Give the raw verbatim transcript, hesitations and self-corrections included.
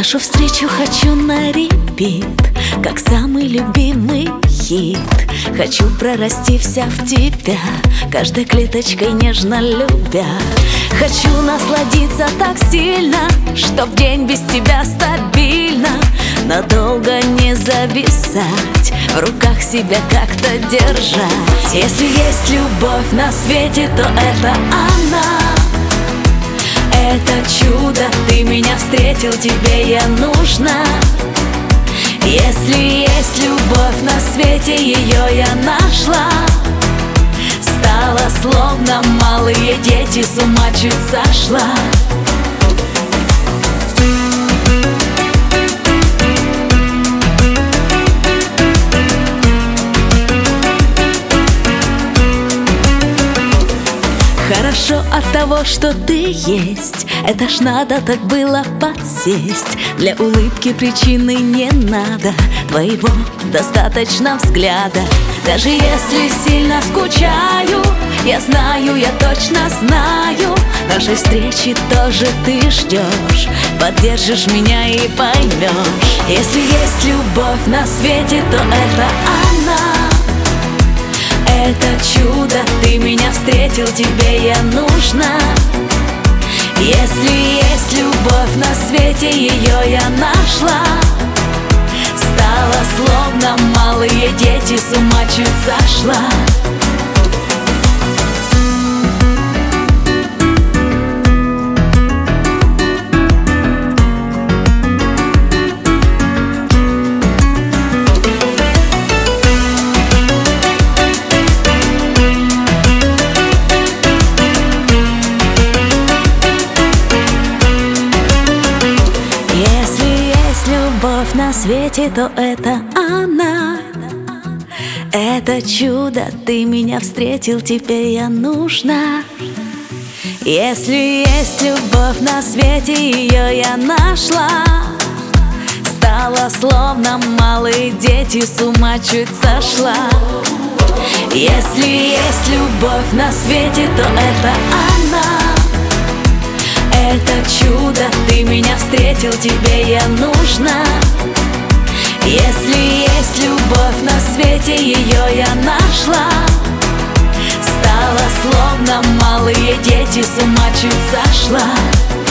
Нашу встречу хочу на репит, как самый любимый хит. Хочу прорасти вся в тебя, каждой клеточкой нежно любя. Хочу насладиться так сильно, чтоб день без тебя стабильно, надолго не зависать, в руках себя как-то держать. Если есть любовь на свете, то это она. Это чудо, ты меня встретил, тебе я нужна. Если есть любовь на свете, ее я нашла. Стала словно малые дети, с ума чуть сошла. Хорошо от того, что ты есть, это ж надо так было подсесть. Для улыбки причины не надо, твоего достаточно взгляда. Даже если сильно скучаю, я знаю, я точно знаю, нашей встречи тоже ты ждешь, поддержишь меня и поймешь. Если есть любовь на свете, то это она. Это чудо, ты меня встретил, тебе я нужна. Если есть любовь на свете, ее я нашла. Стала словно малые дети, с ума чуть сошла. Любовь на свете, то это она. Это чудо, ты меня встретил, теперь я нужна. Если есть любовь на свете, ее я нашла. Стала словно малые дети, с ума чуть сошла. Если есть любовь на свете, то это она. Это чудо, ты меня встретил, тебе я нужна. Если есть любовь на свете, ее я нашла. Стала словно малые дети, с ума чуть сошла.